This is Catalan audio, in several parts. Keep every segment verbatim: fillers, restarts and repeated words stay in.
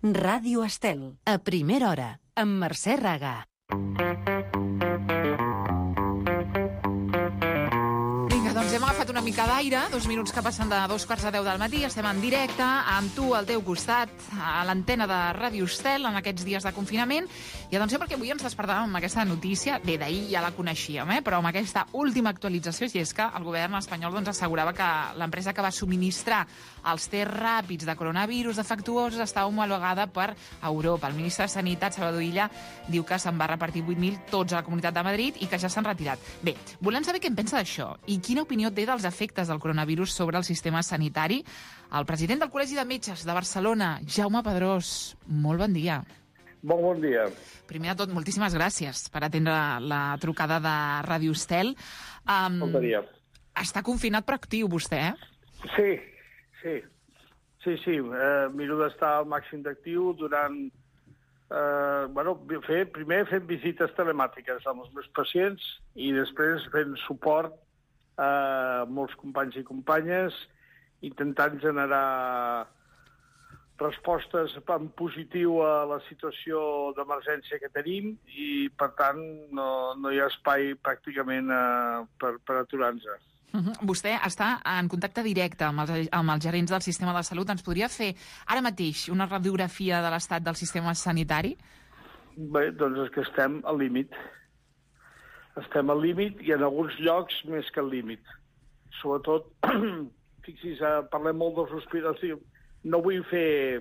Ràdio Estel, a primera hora, amb Mercè Raga. Doncs hem agafat una mica d'aire, dos minuts que passen de dos quarts a deu del matí, estem en directe, amb tu al teu costat, a l'antena de Ràdio Estel, en aquests dies de confinament, i atenció perquè avui ens despertàvem amb aquesta notícia, bé, d'ahir ja la coneixíem, eh? Però amb aquesta última actualització, si és que el govern espanyol doncs, assegurava que l'empresa que va subministrar els tests ràpids de coronavirus defectuosos estava homologada per Europa. El ministre de Sanitat, Salvador Illa, diu que se'n va repartir vuit mil tots a la Comunitat de Madrid i que ja s'han retirat. Bé, volem saber què en pensa d'això i quina opinió té dels efectes del coronavirus sobre el sistema sanitari. El president del Col·legi de Metges de Barcelona, Jaume Pedrós, molt bon dia. Molt bon dia. Primer de tot, moltíssimes gràcies per atendre la trucada de Ràdio Estel. Um, bon dia. Està confinat però actiu, vostè, eh? Sí, sí. Sí, sí. Uh, miro d'estar al màxim d'actiu durant... Uh, bueno, fer, primer fent visites telemàtiques amb els meus pacients i després fent suport a molts companys i companyes, intentant generar respostes en positiu a la situació d'emergència que tenim i, per tant, no, no hi ha espai pràcticament uh, per, per aturar-nos. Uh-huh. Vostè està en contacte directe amb els, amb els gerents del sistema de salut. Ens podria fer ara mateix una radiografia de l'estat del sistema sanitari? Bé, doncs és que estem al límit. Estem al límit i en alguns llocs més que al límit. Sobretot, fixi's, parlem molt dels hospitals. No vull fer...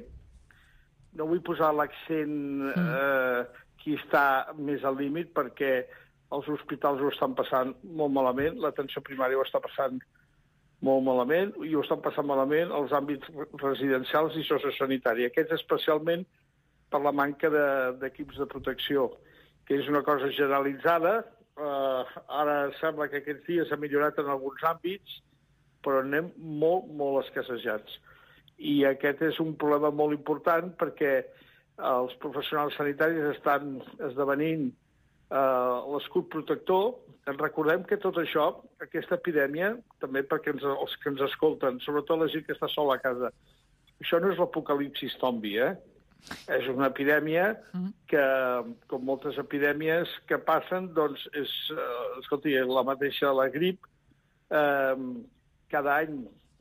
No vull posar l'accent eh, qui està més al límit perquè els hospitals ho estan passant molt malament, l'atenció primària ho està passant molt malament i ho estan passant malament els àmbits residencials i sociosanitari. Aquests especialment per la manca d'equips de, de protecció, que és una cosa generalitzada. Uh, ara sembla que aquests dies ha millorat en alguns àmbits, però anem molt, molt escassejats. I aquest és un problema molt important perquè els professionals sanitaris estan esdevenint uh, l'escut protector. Ens recordem que tot això, aquesta epidèmia, també perquè ens, els que ens escolten, sobretot la gent que està sola a casa, això no és l'apocalipsis zombi, eh? És una epidèmia que, com moltes epidèmies que passen, doncs és, eh, escolti, la mateixa, la grip, eh, cada any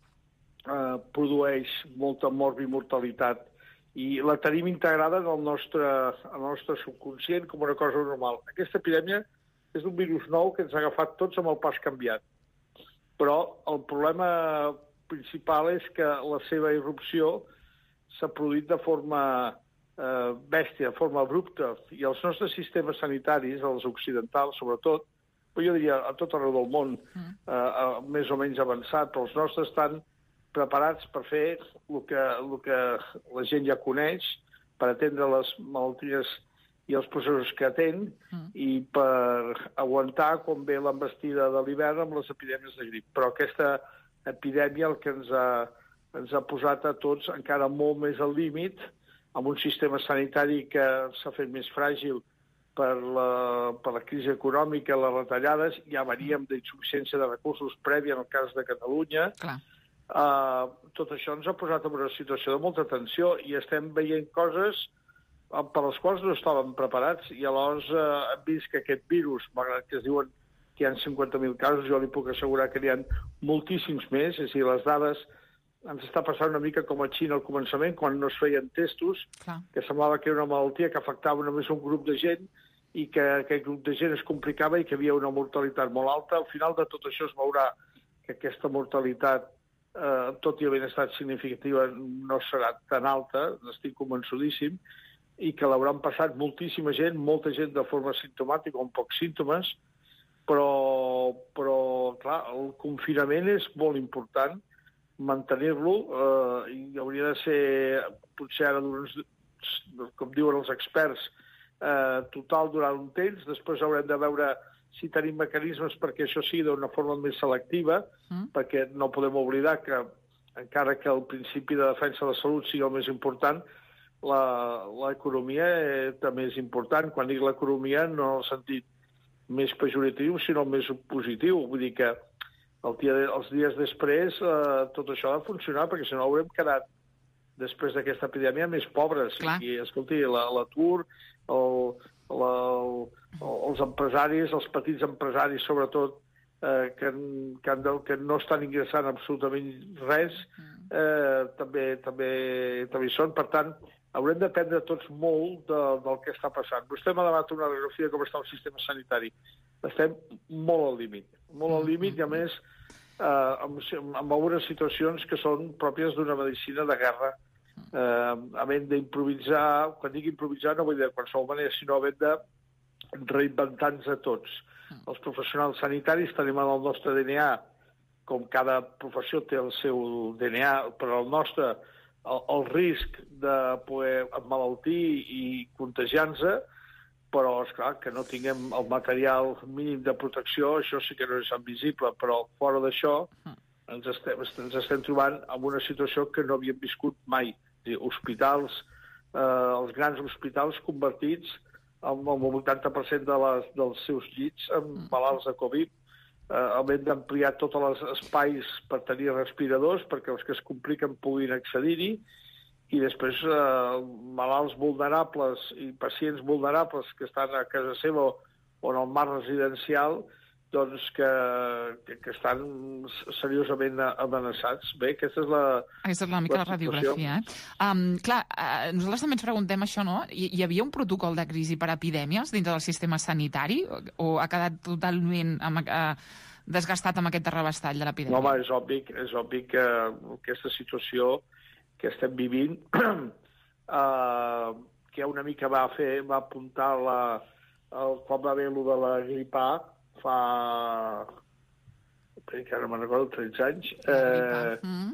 eh, produeix molta mort i mortalitat i la tenim integrada en el nostre, en el nostre subconscient com una cosa normal. Aquesta epidèmia és un virus nou que ens ha agafat tots amb el pas canviat. Però el problema principal és que la seva irrupció s'ha produït de forma eh, bèstia, de forma abrupta, i els nostres sistemes sanitaris, els occidentals sobretot, però jo diria a tot arreu del món, mm. eh, més o menys avançat, però els nostres estan preparats per fer el que, el que la gent ja coneix, per atendre les malalties i els processos que atén, mm. i per aguantar quan ve l'envestida de l'hivern amb les epidèmies de grip. Però aquesta epidèmia el que ens ha ens ha posat a tots encara molt més al límit, amb un sistema sanitari que s'ha fet més fràgil per la, per la crisi econòmica, les retallades, ja veníem d'insuficiència de recursos prèvia en el cas de Catalunya. Clar. Uh, tot això ens ha posat en una situació de molta tensió i estem veient coses per les quals no estàvem preparats i aleshores uh, hem vist que aquest virus, malgrat que es diuen que hi ha cinquanta mil casos, jo li puc assegurar que n'hi ha moltíssims més, és a dir, les dades ens està passant una mica com a Xina al començament, quan no es feien testos, Clar. que semblava que era una malaltia que afectava només un grup de gent i que aquest grup de gent es complicava i que hi havia una mortalitat molt alta. Al final de tot això es veurà que aquesta mortalitat, eh, tot i haver estat significativa, no serà tan alta, n'estic convençudíssim, i que l'hauran passat moltíssima gent, molta gent de forma simptomàtica o amb pocs símptomes, però, però clar, el confinament és molt important, mantenir-lo, eh, i hauria de ser, potser ara, com diuen els experts, eh, total durant un temps. Després haurem de veure si tenim mecanismes perquè això sigui d'una forma més selectiva, mm. perquè no podem oblidar que, encara que el principi de defensa de la salut sigui el més important, l'economia eh, també és important. Quan dic l'economia, no en el sentit més pejoratiu, sinó més positiu. Vull dir que el dia, els dies després eh, tot això ha de funcionar, perquè si no haurem quedat després d'aquesta epidèmia, més pobres. Clar. I, escolti, l'atur, el, la, el, els empresaris, els petits empresaris, sobretot, eh, que, que, han de, que no estan ingressant absolutament res, eh, també, també, també hi són. Per tant, haurem d'aprendre tots molt de, del que està passant. Vostè m'ha demanat una radiografia de com està el sistema sanitari. Estem molt al límit, molt al límit, i a més, eh, amb, amb algunes situacions que són pròpies d'una medicina de guerra, eh, havent d'improvisar. Quan dic improvisar no vull dir de qualsevol manera, sinó havent de reinventar-nos a tots. Els professionals sanitaris tenim el nostre D N A, com cada professió té el seu D N A, però el nostre, el, el risc de poder emmalaltir i contagiar-nos, però, esclar, que no tinguem el material mínim de protecció, això sí que no és invisible, però fora d'això ens estem, ens estem trobant en una situació que no havíem viscut mai. És dir, hospitals, eh, els grans hospitals convertits amb el vuitanta per cent de les, dels seus llits amb malalts de Covid, eh, havent d'ampliar tots els espais per tenir respiradors perquè els que es compliquen puguin accedir-hi, i després eh, malalts vulnerables i pacients vulnerables que estan a casa seva o en el marc residencial, doncs que, que, que estan seriosament amenaçats. Bé, aquesta és la... Aquesta és una mica la, la radiografia. Eh? Um, clar, uh, nosaltres també ens preguntem això, no? Hi, hi havia un protocol de crisi per epidèmies dintre del sistema sanitari o, o ha quedat totalment amb, uh, desgastat amb aquest terrabastall de l'epidèmia? No, home, és obvi, és obvi que aquesta situació que estem vivint uh, que una mica va fer, va apuntar la, el, quan va haver allò de la grip A, fa, que ara me'n recordo, tretze anys. Eh, mm.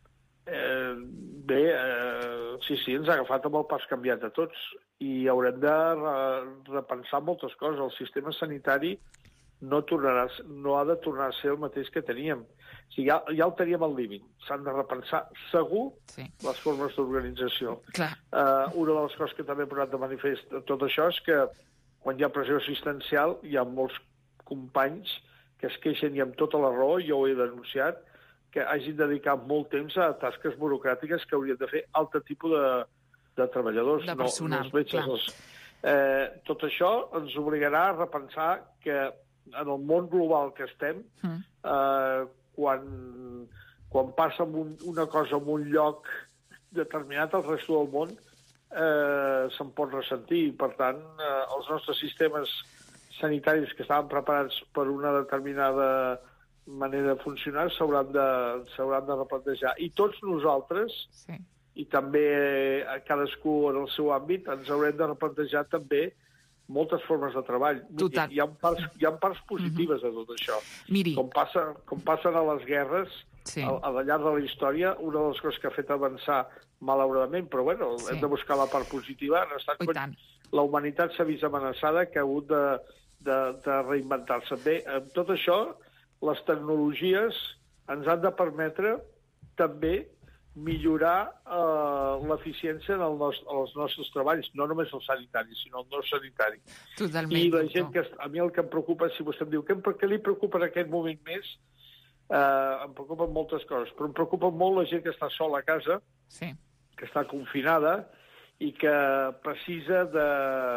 eh, bé, eh, sí, sí, ens ha agafat amb el pas canviat a tots i haurem de re, repensar moltes coses. El sistema sanitari no, tornarà, no ha de tornar a ser el mateix que teníem. O sigui, ja, ja el teníem al límit. S'han de repensar segur sí. les formes d'organització. Uh, una de les coses que també he posat de manifest de tot això és que quan hi ha pressió assistencial hi ha molts companys que es queixen i amb tota la raó, jo ho he denunciat, que hagin dedicat molt temps a tasques burocràtiques que haurien de fer altre tipus de, de treballadors. De personal, no, no metges, els... eh, tot això ens obligarà a repensar que en el món global que estem, mm. eh, quan, quan passa un, una cosa en un lloc determinat, el resto del món eh, se'n pot ressentir. Per tant, eh, els nostres sistemes sanitaris que estaven preparats per una determinada manera de funcionar s'hauran de, s'hauran de replantejar. I tots nosaltres, sí. i també a cadascú en el seu àmbit, ens haurem de replantejar també moltes formes de treball. Total. Hi ha parts, hi ha parts positives uh-huh. de tot això. Miri. Com, passa, com passen a les guerres, sí. al, al llarg de la història, una de les coses que ha fet avançar malauradament, però bueno, sí. hem de buscar la part positiva, han estat quan la humanitat s'ha vist amenaçada, que ha hagut de, de, de reinventar-se. Bé, amb tot això, les tecnologies ens han de permetre també millorar eh, l'eficiència en el nos, els nostres treballs, no només el sanitari, sinó el no sanitari. Totalment. I la gent que, a mi el que em preocupa, si vostè em diu, què, què li preocupa en aquest moment més? Eh, em preocupen moltes coses, però em preocupa molt la gent que està sola a casa, sí. que està confinada i que precisa de,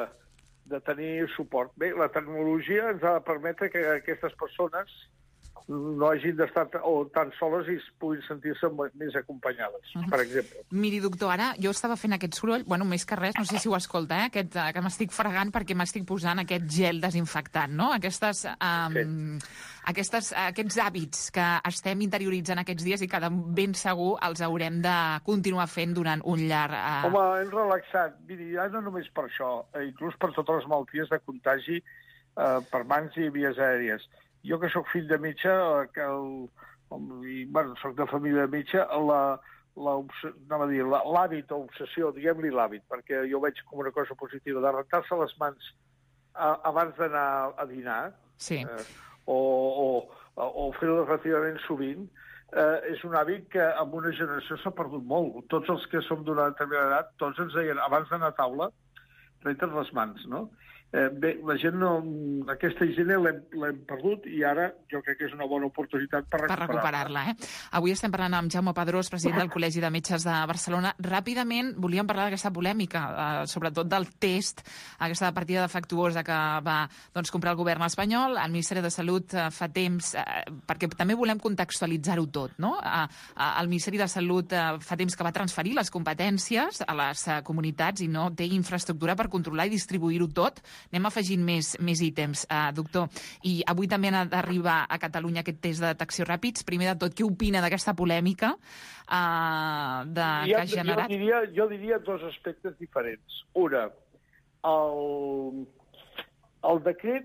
de tenir suport. Bé, la tecnologia ens ha de permetre que aquestes persones no hagin d'estar o tan soles i puguin sentir-se més acompanyades, uh-huh. per exemple. Miri, doctor, ara jo estava fent aquest soroll, bueno, més que res, no sé si ho escolta, eh? Aquest, uh, que m'estic fregant perquè m'estic posant aquest gel desinfectant, no? Aquestes, um, sí. aquestes, uh, aquests hàbits que estem interioritzant aquests dies i que de ben segur els haurem de continuar fent durant un llarg... Uh... Home, hem relaxat. Miri, ja no només per això, eh, inclús per totes les malalties de contagi eh, per mans i vies aèries. Jo, que sóc fill de metge, que el, i, bueno, sóc de família de metge, la, la, anava a dir, l'hàbit o obsessió, diguem-li l'hàbit, perquè jo veig com una cosa positiva, de rentar-se les mans a, abans d'anar a dinar, sí. eh, o, o, o fer-ho relativament sovint, eh, és un hàbit que en una generació s'ha perdut molt. Tots els que som d'una determinada edat, tots ens deien, abans d'anar a taula, renta't les mans, no? Eh, bé, la gent no... Aquesta higiene l'hem perdut i ara jo crec que és una bona oportunitat per recuperar-la. Per recuperar-la, eh? Avui estem parlant amb Jaume Pedrós, president del Col·legi de Metges de Barcelona. Ràpidament volíem parlar d'aquesta polèmica, eh, sobretot del test, aquesta partida defectuosa que va doncs, comprar el govern espanyol. El Ministeri de Salut eh, fa temps, eh, perquè també volem contextualitzar-ho tot, no? Eh, eh, el Ministeri de Salut eh, fa temps que va transferir les competències a les eh, comunitats i no té infraestructura per controlar i distribuir-ho tot. Anem afegint més, més ítems, eh, doctor. I avui també ha d'arribar a Catalunya aquest test de detecció ràpids. Primer de tot, què opina d'aquesta polèmica eh, de, jo, que ha generat? Jo diria, jo diria dos aspectes diferents. Una, el, el decret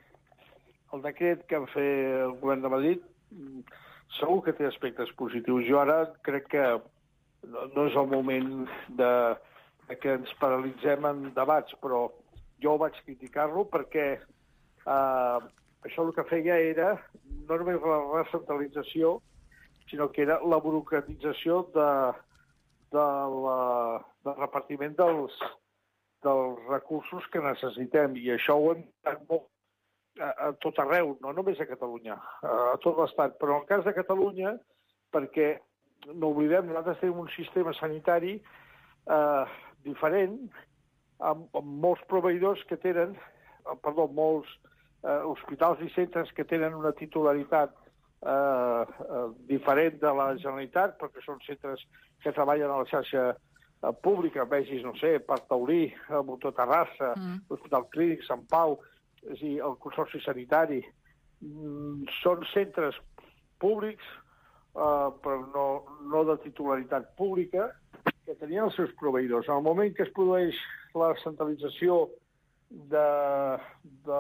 el decret que va fer el govern de Madrid segur que té aspectes positius. Jo ara crec que no, no és el moment de, de que ens paralitzem en debats, però jo vaig criticar-lo perquè eh, això el que feia era no només la recentralització, sinó que era la burocratització de, de la, del repartiment dels, dels recursos que necessitem. I això ho hem fet molt a, a tot arreu, no només a Catalunya, a, a tot l'Estat. Però en el cas de Catalunya, perquè no oblidem, nosaltres tenim un sistema sanitari eh, diferent, amb, amb molts proveïdors que tenen, perdó, molts eh, hospitals i centres que tenen una titularitat eh, eh, diferent de la Generalitat, perquè són centres que treballen a la xarxa eh, pública, vegis, no sé, Parc Taulí, Montó Terrassa, mm. l'Hospital Clínic, Sant Pau, és a dir, el Consorci Sanitari. Mm, són centres públics, eh, però no, no de titularitat pública, que tenien els seus proveïdors. En el moment que es produeix la centralització de, de,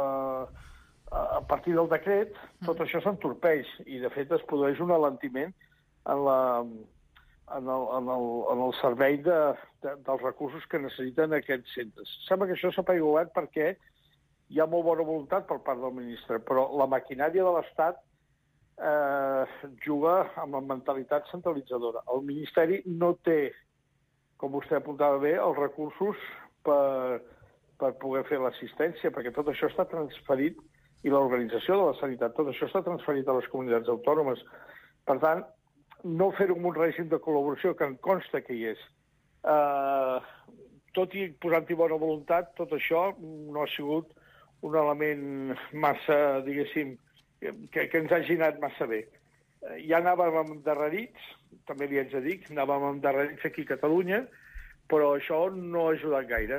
a partir del decret, tot això s'entorpeix i, de fet, es produeix un alentiment en, la, en, el, en, el, en el servei de, de, dels recursos que necessiten aquests centres. Sembla que això s'ha apaiguat perquè hi ha molt bona voluntat per part del ministre, però la maquinària de l'Estat eh, juga amb la mentalitat centralitzadora. El Ministeri no té, com vostè apuntava bé, els recursos per, per poder fer l'assistència, perquè tot això està transferit, i l'organització de la sanitat, tot això està transferit a les comunitats autònomes. Per tant, no fer-ho amb un règim de col·laboració que em consta que hi és. Eh, tot i posant-hi bona voluntat, tot això no ha sigut un element massa, diguéssim, que, que ens hagi anat massa bé. Ja anàvem endarrerits, també li haig de dir, anàvem endarrerits aquí a Catalunya, però això no ha ajudat gaire.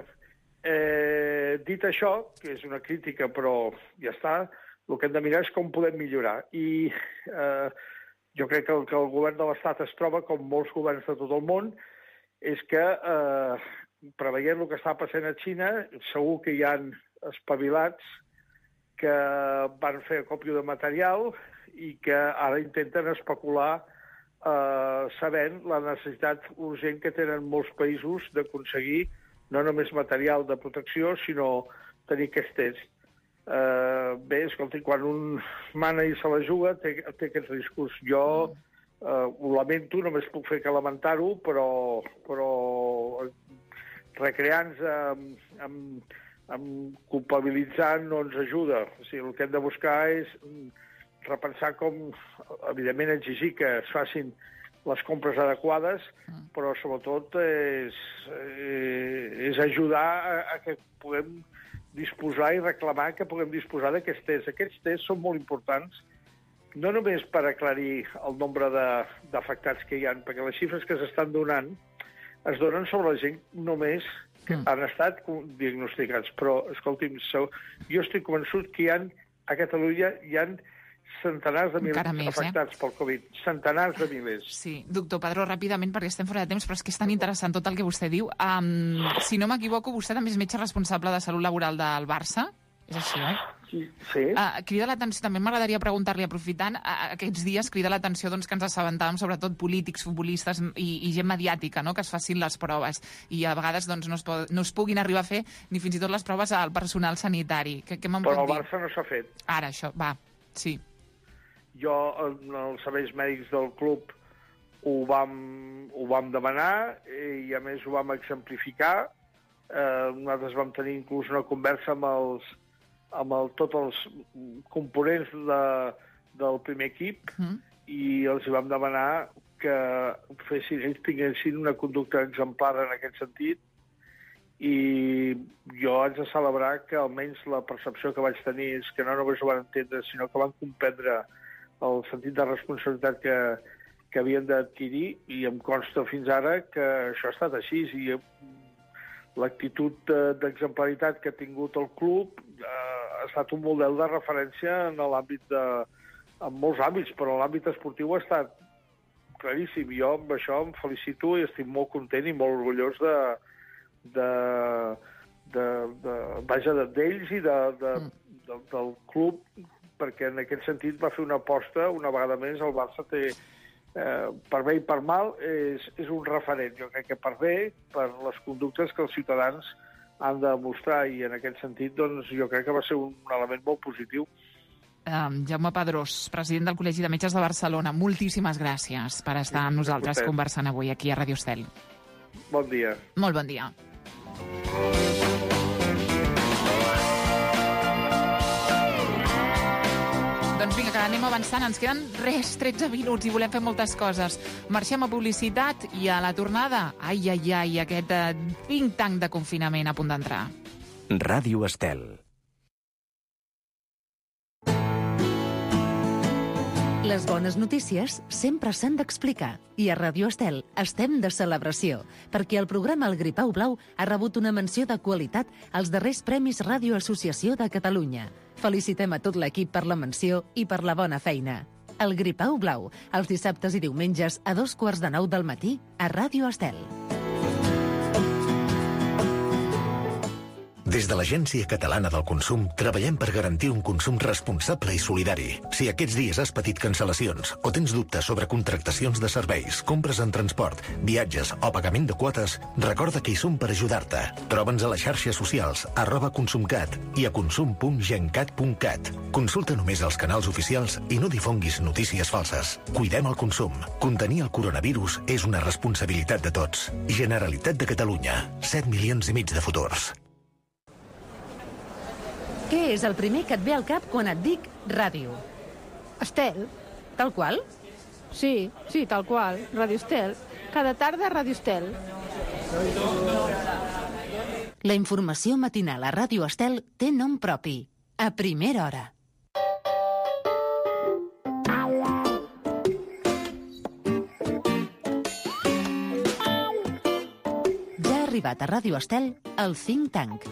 Eh, dit això, que és una crítica, però ja està, el que hem de mirar és com podem millorar. I eh, jo crec que el que el govern de l'Estat es troba, com molts governs de tot el món, és que, eh, preveient el que està passant a Xina, segur que hi ha espavilats que van fer acòpio de material i que ara intenten especular eh, sabent la necessitat urgent que tenen molts països d'aconseguir no només material de protecció, sinó tenir aquest test. Eh, bé, escolti, quan un mana i se la juga, té, té aquests riscos. Jo eh, ho lamento, només puc fer que lamentar-ho, però, però recrear-nos amb, amb, amb culpabilitzar no ens ajuda. O sigui, el que hem de buscar és repensar com, evidentment, exigir que es facin les compres adequades, però sobretot és, és ajudar a, a que puguem disposar i reclamar que puguem disposar d'aquests tests. Aquests tests són molt importants, no només per aclarir el nombre d'afectats que hi ha, perquè les xifres que s'estan donant es donen sobre la gent només que mm. han estat diagnosticats. Però, escolti'm, jo estic convençut que hi ha, a Catalunya hi ha centenars de milers més, afectats eh? pel Covid. Centenars de milers. Sí. Doctor Pedrós, ràpidament, perquè estem fora de temps, però és que és tan interessant tot el que vostè diu. Um, si no m'equivoco, vostè també és metge responsable de salut laboral del Barça. És així, oi? Sí. sí. Uh, crida l'atenció, també m'agradaria preguntar-li, aprofitant, uh, aquests dies crida l'atenció doncs, que ens assabentàvem, sobretot polítics, futbolistes i, i gent mediàtica, no?, que es facin les proves. I a vegades doncs, no, es pod... no es puguin arribar a fer ni fins i tot les proves al personal sanitari. Què, què me'n pot dir? Però el Barça no s'ha fet. Ara, això, va, sí. Jo, els serveis mèdics del club ho vam, ho vam demanar i, a més, ho vam exemplificar Eh, nosaltres vam tenir inclús una conversa amb els amb el, tots els components de, del primer equip mm. i els vam demanar que fessin, ells tinguessin una conducta exemplar en aquest sentit, i jo haig de celebrar que almenys la percepció que vaig tenir és que no només ho van entendre, sinó que van comprendre el sentit de responsabilitat que, que havien d'adquirir, i em consta fins ara que això ha estat així, i l'actitud d'exemplaritat que ha tingut el club eh, ha estat un model de referència en l'àmbit de... en molts àmbits, però en l'àmbit esportiu ha estat claríssim. Jo amb això em felicito i estic molt content i molt orgullós de... de, de, de vaja, d'ells i de, de, de, del club, perquè en aquest sentit va fer una aposta, una vegada més el Barça té... Eh, per bé i per mal, és, és un referent. Jo crec que per bé, per les conductes que els ciutadans han de mostrar, i en aquest sentit, doncs, jo crec que va ser un element molt positiu. Um, Jaume Pedrós, president del Col·legi de Metges de Barcelona, moltíssimes gràcies per estar amb nosaltres conversant avui aquí a Radio Estel. Bon dia. Molt bon dia. Doncs vinga, que anem avançant. Ens queden res, tretze minuts, i volem fer moltes coses. Marxem a publicitat i a la tornada, ai, ai, ai, aquest uh, think tank de confinament a punt d'entrar. Ràdio Estel. Les bones notícies sempre s'han d'explicar, i a Radio Estel estem de celebració, perquè el programa El Gripau Blau ha rebut una menció de qualitat als darrers Premis Ràdio Associació de Catalunya. Felicitem a tot l'equip per la menció i per la bona feina. El Gripau Blau, els dissabtes i diumenges a dos quarts de nou del matí a Radio Estel. Des de l'Agència Catalana del Consum treballem per garantir un consum responsable i solidari. Si aquests dies has patit cancel·lacions o tens dubtes sobre contractacions de serveis, compres en transport, viatges o pagament de quotes, recorda que hi som per ajudar-te. Troba'ns a les xarxes socials arroba consumcat i a consum punt gencat punt cat. Consulta només els canals oficials i no difonguis notícies falses. Cuidem el consum. Contenir el coronavirus és una responsabilitat de tots. Generalitat de Catalunya. set milions i mig de futurs. Què és el primer que et ve al cap quan et dic ràdio? Estel. Tal qual? Sí, sí, tal qual. Ràdio Estel. Cada tarda Ràdio Estel. La informació matinal a Ràdio Estel té nom propi. A primera hora. Ja ha arribat a Ràdio Estel el Think Tank.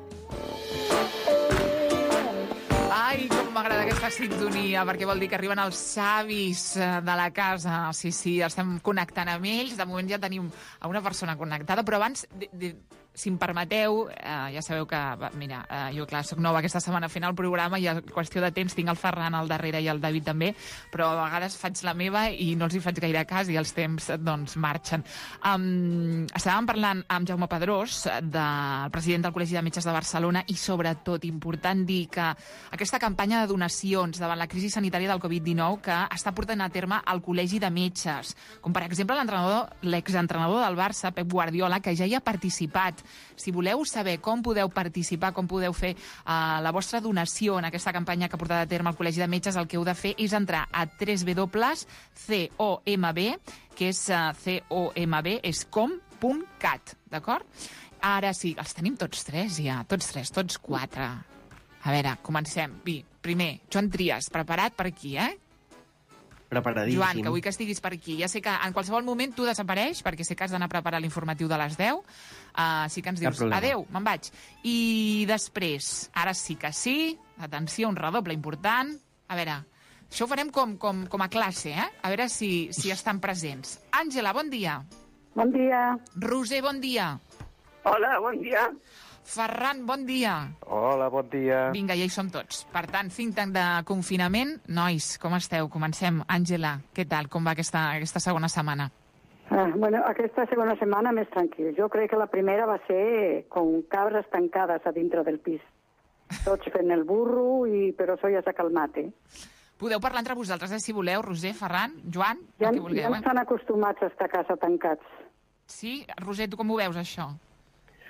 Ai, com m'agrada aquesta sintonia, perquè vol dir que arriben els savis de la casa. Sí, sí, estem connectant amb ells. De moment ja tenim a una persona connectada, però abans, de, de, si em permeteu, eh, ja sabeu que, mira, eh, jo, clar, soc nova aquesta setmana fent el programa i a qüestió de temps tinc el Ferran al darrere i el David també, però a vegades faig la meva i no els hi faig gaire cas i els temps, doncs, marxen. Um, estàvem parlant amb Jaume Pedrós, del president del Col·legi de Metges de Barcelona, i sobretot important dir que aquesta campanya de donacions davant la crisi sanitària del covid dinou que està portant a terme el Col·legi de Metges, com per exemple l'entrenador, l'exentrenador del Barça, Pep Guardiola, que ja hi ha participat. Si voleu saber com podeu participar, com podeu fer uh, la vostra donació en aquesta campanya que ha portat a terme el Col·legi de Metges, el que heu de fer és entrar a w w w punt comb, que és uh, comb, és com punt cat, d'acord? Ara sí, els tenim tots tres ja, tots tres, tots quatre. A veure, comencem. Vi, primer, Joan Trias, preparat per aquí, eh? Preparadíssim. Joan, que vull que estiguis per aquí. Ja sé que en qualsevol moment tu desapareix, perquè sé que has d'anar a preparar l'informatiu de les deu. Uh, sí que ens dius, adeu, me'n vaig. I després, ara sí que sí, atenció, un redoble important. A veure, això ho farem com, com, com a classe, eh? A veure si, si estan presents. Àngela, bon dia. Bon dia. Roser, bon dia. Hola, bon dia. Ferran, bon dia. Hola, bon dia. Vinga, ja hi som tots. Per tant, think tank de confinament. Nois, com esteu? Comencem. Àngela, què tal? Com va aquesta, aquesta segona setmana? Ah, bueno, aquesta segona setmana més tranquil. Jo crec que la primera va ser com cabres tancades a dintre del pis. Tots fent el burro, i però això ja s'ha calmat, eh? Podeu parlar entre vosaltres, eh, si voleu, Roser, Ferran, Joan, ja, el que vulgueu. Ja estan acostumats a estar a casa tancats. Sí? Roser, tu com ho veus, això?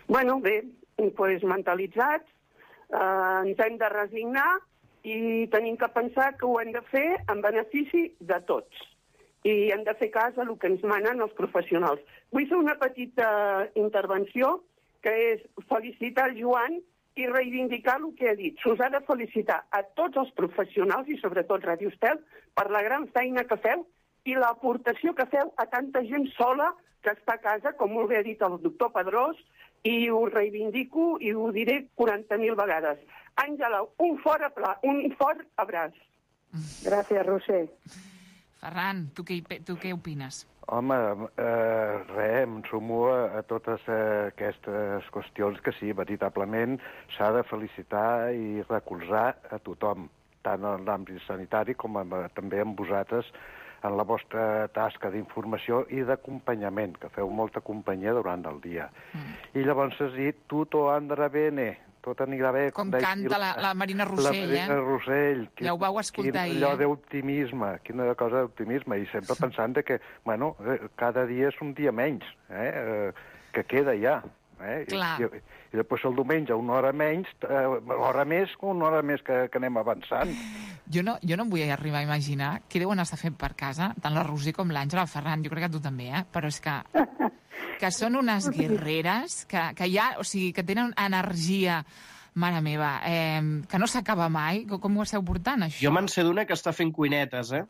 Bueno, bé, doncs mentalitzats, eh, ens hem de resignar i tenim que pensar que ho hem de fer en benefici de tots. I hem de fer cas a el que ens manen els professionals. Vull fer una petita intervenció, que és felicitar el Joan i reivindicar el que ha dit. S'us ha de felicitar a tots els professionals i sobretot Ràdio Estel per la gran feina que feu i l'aportació que feu a tanta gent sola que està a casa, com molt bé ha dit el doctor Pedrós, i ho reivindico i ho diré quaranta mil vegades. Àngela, un fort, apla- un fort abraç. Gràcies, Roser. Ferran, tu què, tu què opines? Home, eh, res, em sumo a, a totes eh, aquestes qüestions que sí, veritablement s'ha de felicitar i recolzar a tothom, tant en l'àmbit sanitari com en, també amb vosaltres en la vostra tasca d'informació i d'acompanyament, que feu molta companyia durant el dia. Mm. I llavors has dit, tutto andrà bene, tot anirà bé. Com canta la, la Marina Rossell, la Marina eh? Rossell. Quin, ja ho vau escoltar ahir, allò eh? d'optimisme, quina cosa d'optimisme, i sempre pensant que, bueno, cada dia és un dia menys, eh, que queda ja. Eh? Clar. I, i, I després el diumenge una hora menys, eh, hora més, una hora més que, que anem avançant. Jo no, jo no em vull arribar a imaginar què deuen estar fent per casa, tant la Roser com l'Àngela, el Ferran, jo crec que tu també, eh? Però és que, que són unes guerreres, que, que ja, o sigui, que tenen energia, mare meva, eh, que no s'acaba mai. Com ho esteu portant, això? Jo me'n sé d'una que està fent cuinetes, eh?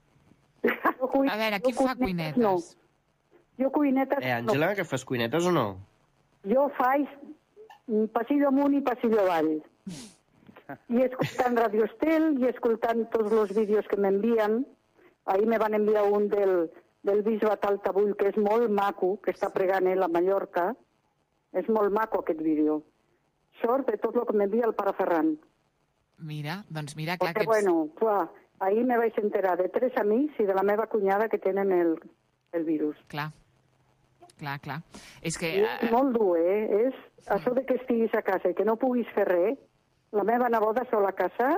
A veure, qui fa cuinetes? No. Jo cuinetes Eh, Àngela, que fas cuinetes o no? Jo faig passillo amunt i passillo avall. I escoltant Radio Estel, i escoltant tots els vídeos que m'envien. Ahir me van enviar un del, del bisbe Taltabull, que és molt maco, que està pregant ell a Mallorca. És molt maco aquest vídeo. Sort de tot el que m'envia el pare Ferran. Mira, doncs mira... Clar, Perquè, aquests... bueno, clar, ahir me vaig enterar de tres amics i de la meva cunyada que tenen el, el virus. Clar. Clar, clar. És que... I és molt dur, eh? És això de que estiguis a casa i que no puguis fer res. La meva neboda sola a casa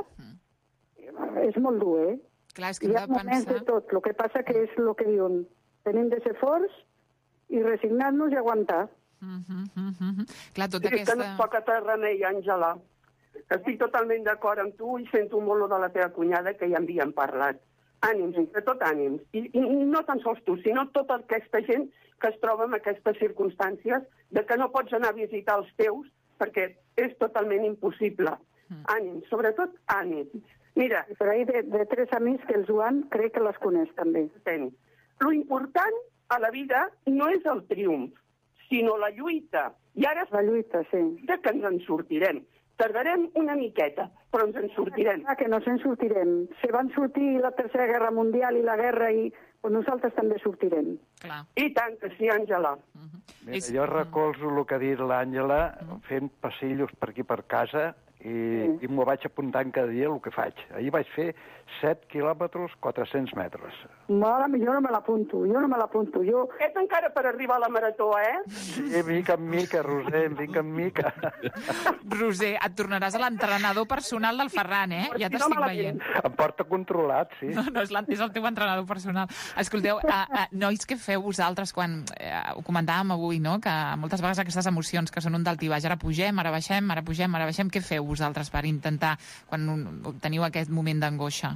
és molt dur, eh? Clar, és que hi hem ha de moments pensar... de tot. El que passa que és el que diuen. Tenim de ser forts i resignar-nos i aguantar. Uh -huh, uh -huh. Clar, tota És aquesta... que no es pot altre remei, Àngela. Estic totalment d'acord amb tu i sento molt de la teva cunyada, que ja en havíem parlat. Ànims, de tot ànims. I, I no tan sols tu, sinó tota aquesta gent que es troba en aquestes circumstàncies de que no pots anar a visitar els teus perquè és totalment impossible. Mm. Ànims, sobretot ànims. Mira... Però ahir de, de tres amics que el Joan crec que les coneix també. Lo important a la vida no és el triomf, sinó la lluita. I ara... La lluita, sí. Que ens en sortirem. Tardarem una miqueta, però ens en sortirem. Ah, que no se'n sortirem. Se van sortir la Tercera Guerra Mundial i la guerra i pues nosaltres també sortirem. Clar. I tant que sí, Àngela. Uh -huh. Mira, És... jo recolzo el que ha dit l'Àngela, uh -huh. fent passillos per aquí per casa, i, sí. i m'ho vaig apuntant cada dia el que faig. Ahir vaig fer set quilòmetres, quatre-cents metres. Mare, jo no me l'apunto, jo no me l'apunto. Jo... És encara per arribar a la marató, eh? Sí, mica en mica, Roser, mica en mica. Roser, et tornaràs a l'entrenador personal del Ferran, eh? Ja t'estic veient. Em porta controlat, sí. No, no, és, la, és el teu entrenador personal. Escolteu, uh, uh, nois, què feu vosaltres quan... Uh, ho comentàvem avui, no?, que moltes vegades aquestes emocions que són un daltibaix, ara pugem, ara baixem, ara pugem, ara baixem, què feu vosaltres per intentar, quan un, teniu aquest moment d'angoixa?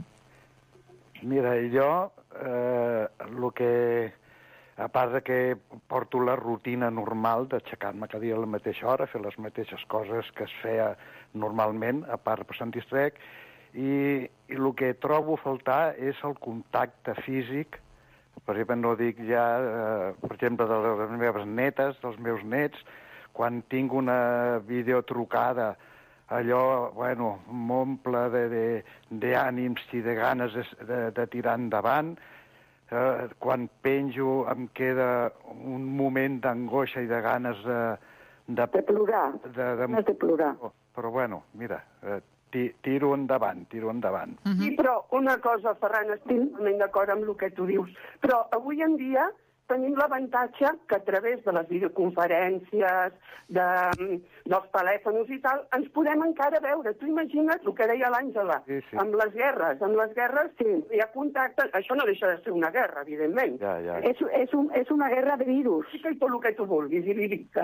Mira, jo, eh, el que, a part de que porto la rutina normal d'aixecar-me cada dia a la mateixa hora, fer les mateixes coses que es feia normalment, a part per Sant Distrec, i, i el que trobo a faltar és el contacte físic. Per exemple, no dic ja, eh, per exemple, de les meves netes, dels meus nets, quan tinc una videotrucada, allò, bueno, m'omple d'ànims i de ganes de, de, de tirar endavant. Eh, quan penjo em queda un moment d'angoixa i de ganes de... De, de plorar, de, de, no és de plorar. Però, bueno, mira, eh, tiro endavant, tiro endavant. Uh -huh. Sí, però una cosa, Ferran, estic totalment d'acord amb el que tu dius, però avui en dia tenim l'avantatge que a través de les videoconferències, de, dels telèfons i tal, ens podem encara veure. Tu imagina't el que deia l'Àngela, sí, sí. amb les guerres. Amb les guerres sí, hi ha contacte. Això no deixa de ser una guerra, evidentment. Ja, ja. És, és, un, és una guerra de virus. Sí, que tot el que tu vulguis, i li dic que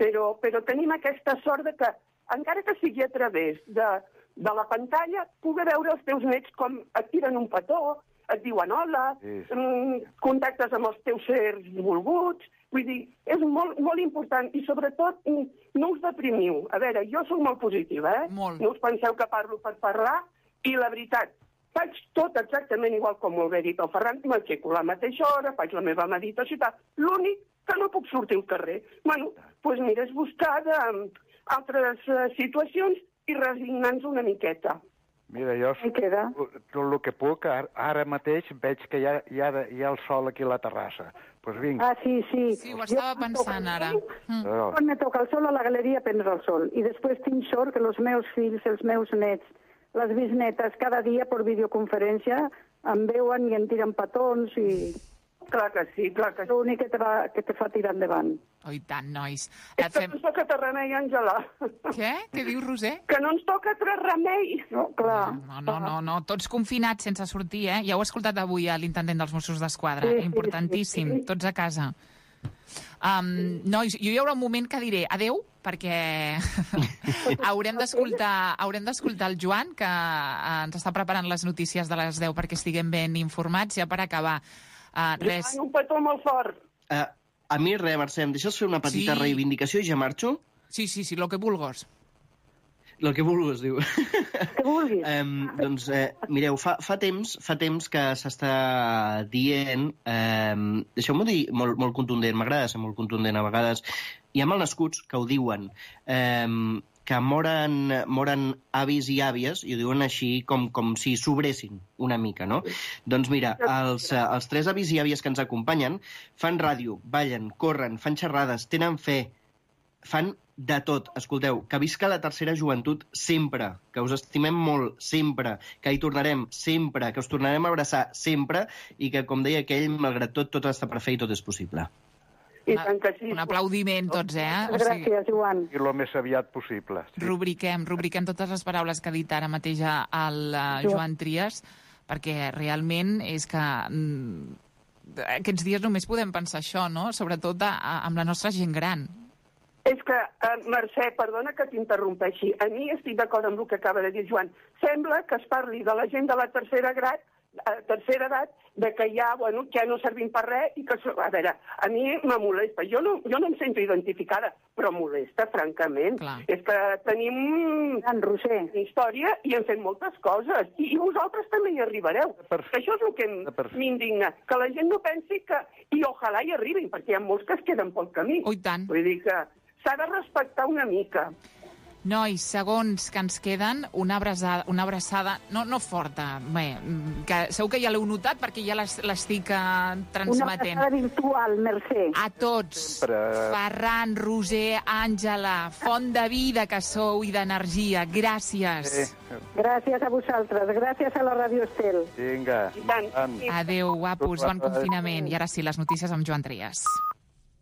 però, però tenim aquesta sort de que, encara que sigui a través de, de la pantalla, pugui veure els teus nets com et tiren un petó, et diuen hola, sí. contactes amb els teus sers volguts. Vull dir, és molt, molt important i, sobretot, no us deprimiu. A veure, jo soc molt positiva, eh? Molt. No us penseu que parlo per parlar i, la veritat, faig tot exactament igual com molt bé dit el Ferran, m'aixeco a la mateixa hora, faig la meva meditació i tal. L'únic que no puc sortir al carrer. Bueno, doncs mira, és buscar de, um, altres uh, situacions i resignar-nos una miqueta. Mira, jo tot el que puc, ara, ara mateix veig que hi ha, hi, ha, hi ha el sol aquí a la terrassa. Pues vinc. Ah, sí, sí. Sí, ho estava jo pensant ara. Mm. Quan me toca el sol a la galeria a prendre el sol. I després tinc sort que els meus fills, els meus nets, les bisnetes, cada dia per videoconferència em veuen i em tiren petons i... Clar que sí, clar que sí. L'únic que, te va, que te fa tirar endavant. Oh, i tant, nois. És que no ens toca altre remei, Àngela. Què? Què dius, Roser? Que no ens toca altre remei. No, clar. No, no, no, no. Tots confinats sense sortir, eh? Ja ho he escoltat avui a l'intendent dels Mossos d'Esquadra. Sí, importantíssim. Sí, sí. Tots a casa. Um, nois, jo hi haurà un moment que diré adeu, perquè haurem d'escoltar haurem d'escoltar el Joan, que ens està preparant les notícies de les deu perquè estiguem ben informats. Ja per acabar, uh, res... Un petó molt fort. Uh, a mi res, Mercè, em deixes fer una petita sí. reivindicació i ja marxo? Sí, sí, sí, lo que vulguis. Lo que vulguis, diu. Que vulguis. um, doncs, eh, mireu, fa, fa temps fa temps que s'està dient... Um, deixeu-m'ho dir molt, molt contundent, m'agrada ser molt contundent a vegades. Hi ha malnascuts que ho diuen, um, que moren, moren avis i àvies, i ho diuen així com, com si s'obressin una mica, no? Doncs mira, els, els tres avis i àvies que ens acompanyen fan ràdio, ballen, corren, fan xerrades, tenen fe, fan de tot. Escolteu, que visca la tercera joventut sempre, que us estimem molt sempre, que hi tornarem sempre, que us tornarem a abraçar sempre i que, com deia aquell, malgrat tot, tot està per fer i tot és possible. I tant que sí. Un aplaudiment tots, eh? O sigui, gràcies, Joan. I el més aviat possible. Sí. Rubriquem, rubriquem totes les paraules que ha dit ara mateix el uh, Joan Trias, perquè realment és que mm, aquests dies només podem pensar això, no? Sobretot a, a, amb la nostra gent gran. És que, uh, Mercè, perdona que t'interrompeixi, a mi estic d'acord amb el que acaba de dir Joan. Sembla que es parli de la gent de la tercera edat, a tercera edat, de que ja, bueno, ja no servim per res i que... A veure, a mi me molesta. Jo no, jo no em sento identificada, però molesta, francament. Clar. És que tenim en Roser una història i hem fet moltes coses. I, i vosaltres també hi arribareu. Això és el que m'indigna. Que la gent no pensi que... I ojalà hi arribin, perquè hi ha molts que es queden pel camí. Oh, i tant. Vull dir que s'ha de respectar una mica. Nois, segons que ens queden, una abraçada, una abraçada no, no forta, bé, que segur que ja l'heu notat perquè ja l'estic uh, transmetent. Una abraçada virtual, Mercè. A tots, Sempre... Ferran, Roser, Àngela, font de vida que sou i d'energia, gràcies. Sí. Gràcies a vosaltres, gràcies a la Ràdio Estel. Vinga. I tant. Adéu, guapos, bon confinament. I ara sí, les notícies amb Joan Trias.